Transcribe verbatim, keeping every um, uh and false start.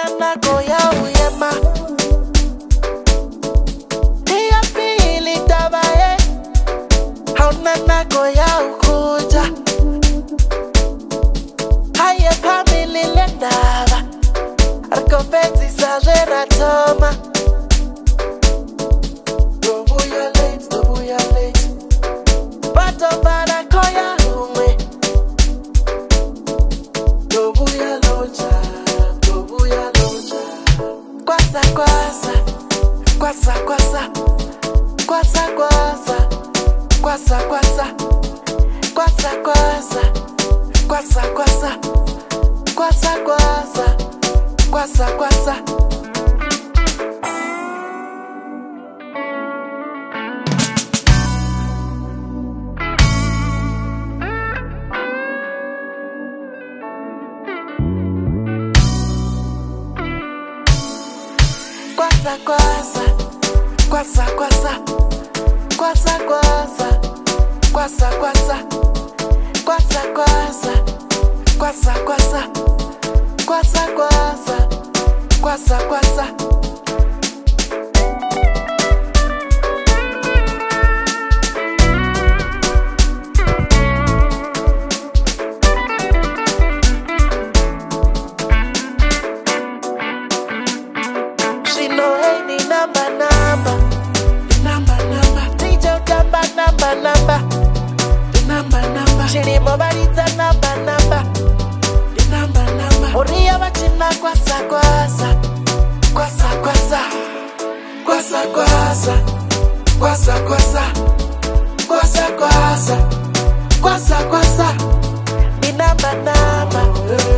Haunana goya uyema Tia pili tabaye Haunana goya ukuja Haye family lendava Arkombezi sajera toma Dobuya late, dobuya late Bato para koya ume Dobuya locha, dobuya locha Kwasa kwasa, kwasa kwasa Kwasa kwasa, kwasa kwasa Kwasa kwasa, kwasa kwasa Kwasa kwasa, kwasa kwasa Kwasa kwasa, kwasa kwasa Kwasa kwasa, kwasa kwasa Kwasa kwasa, kwasa kwasa Kwasa kwasa, kwasa kwasa She know hey ni number number The number number D J Gamba number number The number number Chini mobarita number number The number number Uriya wachina kwasa kwasa Kwasa kwasa Kwasa kwasa Kwasa kwasa Kwasa kwasa Kwasa kwasa Ni number number